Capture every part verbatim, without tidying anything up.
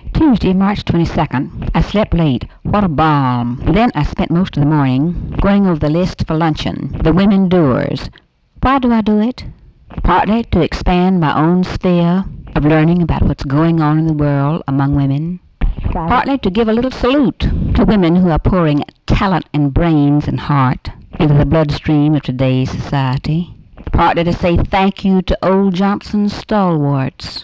Tuesday, March twenty-second. I slept late. What a balm. Then I spent most of the morning going over the list for luncheon. The women doers. Why do I do it? Partly to expand my own sphere of learning about what's going on in the world among women. Partly to give a little salute to women who are pouring talent and brains and heart into the bloodstream of today's society. Partly to say thank you to old Johnson's stalwarts.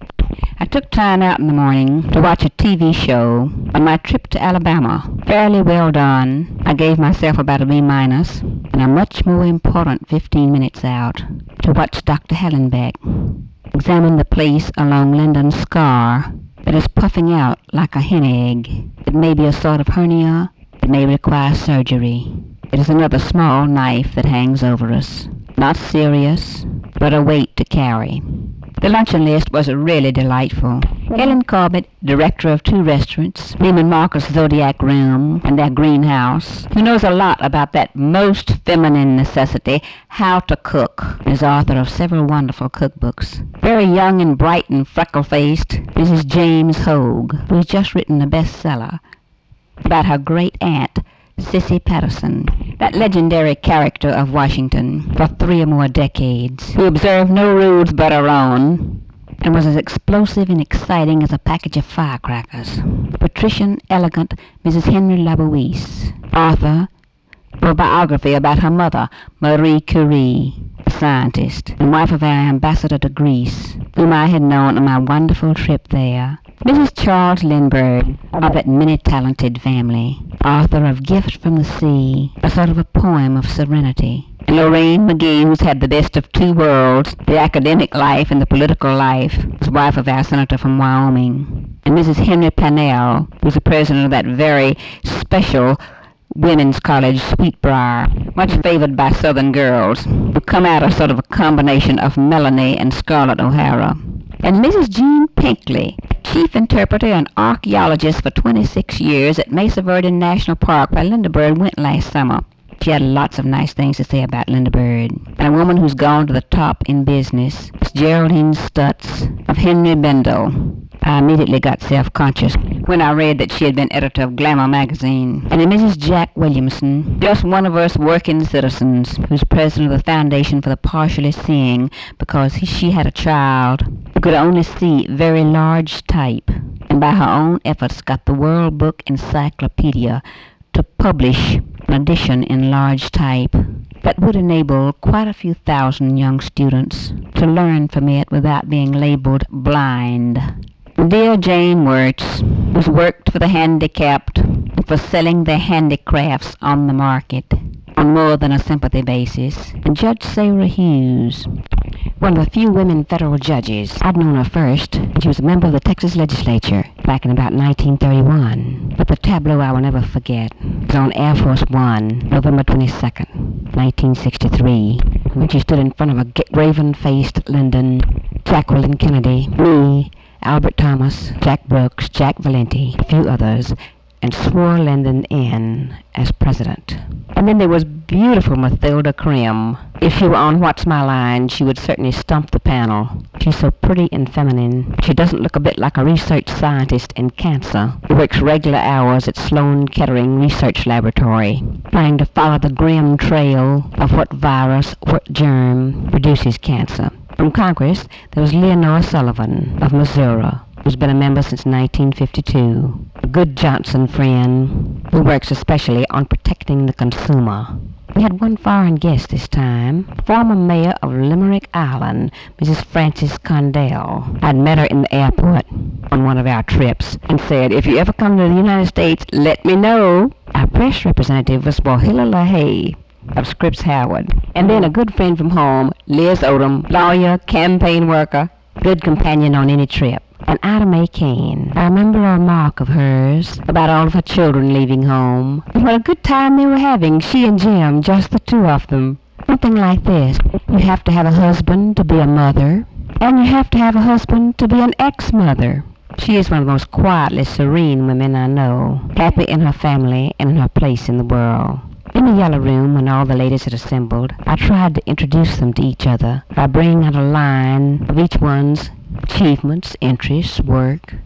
I took time out in the morning to watch a T V show on my trip to Alabama. Fairly well done. I gave myself about a B minus, and a much more important fifteen minutes out to watch Doctor Hallenbeck examine the place along Lyndon's scar that is puffing out like a hen egg. It may be a sort of hernia. It may require surgery. It is another small knife that hangs over us. Not serious, but a weight to carry. The luncheon list was really delightful. Helen Corbett, director of two restaurants, Neiman Marcus Zodiac Room and their greenhouse, who knows a lot about that most feminine necessity, how to cook, and is author of several wonderful cookbooks. Very young and bright and freckle-faced, Missus James Hogue, who's just written a bestseller about her great-aunt, Sissy Patterson, that legendary character of Washington for three or more decades, who observed no rules but her own, and was as explosive and exciting as a package of firecrackers. Patrician, elegant Missus Henry Labouisse, author of a biography about her mother, Marie Curie, a scientist, and wife of our ambassador to Greece, whom I had known on my wonderful trip there. Missus Charles Lindbergh, of that many-talented family, author of Gift from the Sea, a sort of a poem of serenity. And Lorraine McGee, who's had the best of two worlds, the academic life and the political life, was wife of our senator from Wyoming. And Missus Henry Pannell, who's the president of that very special Women's College, Sweetbriar, much favored by Southern girls, who come out of sort of a combination of Melanie and Scarlett O'Hara. And Missus Jean Pinkley, chief interpreter and archaeologist for twenty-six years at Mesa Verde National Park, where Linda Bird went last summer. She had lots of nice things to say about Linda Bird. And a woman who's gone to the top in business, Miss Geraldine Stutz of Henry Bendel. I immediately got self-conscious when I read that she had been editor of Glamour magazine. And Missus Jack Williamson, just one of us working citizens, who's president of the Foundation for the Partially Seeing because he, she had a child who could only see very large type, and by her own efforts got the World Book Encyclopedia to publish an edition in large type that would enable quite a few thousand young students to learn from it without being labeled blind. Dear Jane Wirtz, who's worked for the handicapped and for selling their handicrafts on the market on more than a sympathy basis, and Judge Sarah Hughes, one of the few women federal judges. I'd known her first when she was a member of the Texas legislature back in about nineteen thirty-one. But the tableau I will never forget was on Air Force One, November twenty-second, nineteen sixty-three, when she stood in front of a raven-faced Lyndon, Jacqueline Kennedy, me, Albert Thomas, Jack Brooks, Jack Valenti, a few others, and swore Lyndon in as president. And then there was beautiful Mathilda Krim. If she were on What's My Line, she would certainly stump the panel. She's so pretty and feminine. She doesn't look a bit like a research scientist in cancer who works regular hours at Sloan Kettering Research Laboratory, trying to follow the grim trail of what virus, what germ produces cancer. From Congress, there was Leonora Sullivan of Missouri, who's been a member since nineteen fifty-two, a good Johnson friend who works especially on protecting the consumer. We had one foreign guest this time, former mayor of Limerick Island, Missus Frances Condell. I'd met her in the airport on one of our trips and said, if you ever come to the United States, let me know. Our press representative was Wahila LaHaye of Scripps Howard. And then a good friend from home, Liz Odom, lawyer, campaign worker, good companion on any trip. And Ida Mae Kane. I remember a remark of hers about all of her children leaving home. And what a good time they were having, she and Jim, just the two of them. Something like this. You have to have a husband to be a mother, and you have to have a husband to be an ex-mother. She is one of the most quietly serene women I know, happy in her family and in her place in the world. In the yellow room, when all the ladies had assembled, I tried to introduce them to each other by bringing out a line of each one's achievements, interests, work,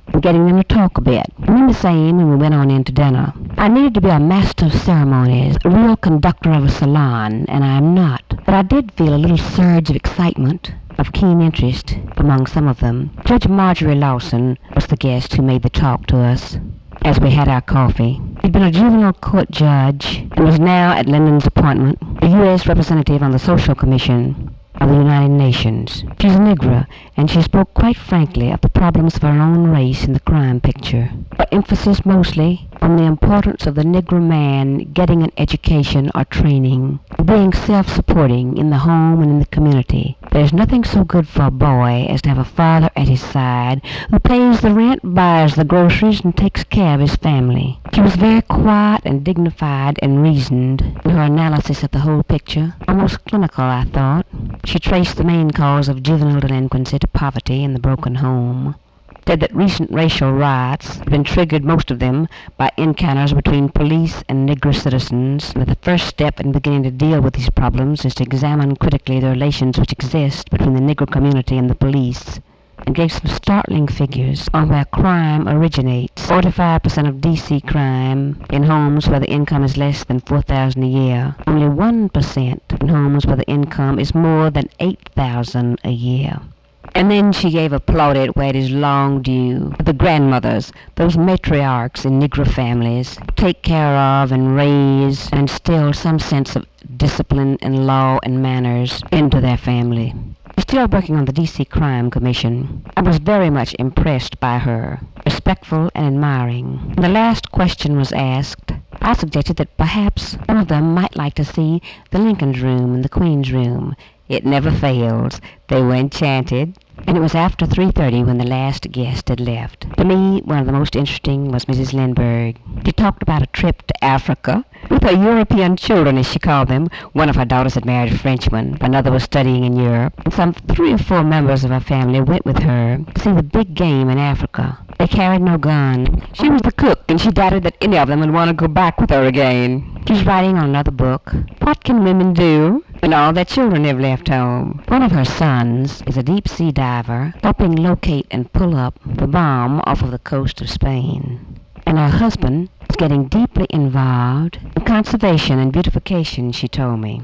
and getting them to talk a bit. I remember saying when we went on into dinner, I needed to be a master of ceremonies, a real conductor of a salon, and I am not. But I did feel a little surge of excitement, of keen interest among some of them. Judge Marjorie Lawson was the guest who made the talk to us as we had our coffee. He'd been a juvenile court judge and was now, at Lyndon's appointment, a U S representative on the Social Commission of the United Nations. She's a Negra, and she spoke quite frankly of the problems of her own race in the crime picture, but emphasis mostly on the importance of the Negro man getting an education or training, being self-supporting in the home and in the community. There's nothing so good for a boy as to have a father at his side who pays the rent, buys the groceries, and takes care of his family. She was very quiet and dignified and reasoned in her analysis of the whole picture, almost clinical, I thought. She traced the main cause of juvenile delinquency to poverty and the broken home. Said that recent racial riots had been triggered, most of them, by encounters between police and Negro citizens, and that the first step in beginning to deal with these problems is to examine critically the relations which exist between the Negro community and the police, and gave some startling figures on where crime originates. forty-five percent of D C crime in homes where the income is less than four thousand dollars a year. Only one percent in homes where the income is more than eight thousand dollars a year. And then she gave a plaudit where it is long due. The grandmothers, those matriarchs in Negro families, take care of and raise and instill some sense of discipline and law and manners into their family. Still working on the D C Crime Commission, I was very much impressed by her, respectful and admiring. When the last question was asked, I suggested that perhaps one of them might like to see the Lincoln's room and the Queen's room. It never fails. They were enchanted, and it was after three thirty when the last guest had left. To me, one of the most interesting was Missus Lindbergh. She talked about a trip to Africa with her European children, as she called them. One of her daughters had married a Frenchman, another was studying in Europe, and some three or four members of her family went with her to see the big game in Africa. They carried no gun. She was the cook, and she doubted that any of them would want to go back with her again. She's writing on another book. What can women do when all their children have left home? One of her sons is a deep-sea diver, helping locate and pull up the bomb off of the coast of Spain. And her husband is getting deeply involved in conservation and beautification, she told me.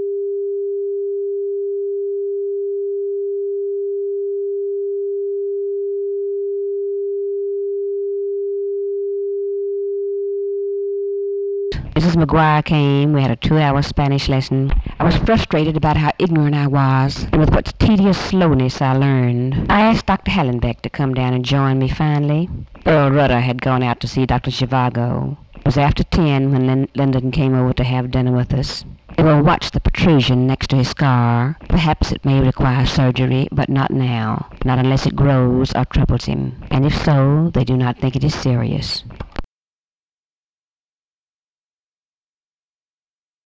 Missus McGuire came. We had a two-hour Spanish lesson. I was frustrated about how ignorant I was, and with what tedious slowness I learned. I asked Doctor Hallenbeck to come down and join me finally. Earl Rudder had gone out to see Doctor Zhivago. It was after ten when Lin- Lyndon came over to have dinner with us. They will watch the protrusion next to his scar. Perhaps it may require surgery, but not now. Not unless it grows or troubles him. And if so, they do not think it is serious.